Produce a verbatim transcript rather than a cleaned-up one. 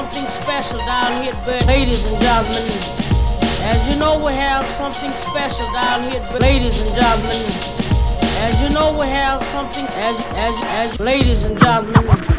something special down here at Bird. Ladies and gentlemen, as you know, we have something special down here at Bird. Ladies and gentlemen, as you know, we have something, as, as, as, ladies and gentlemen.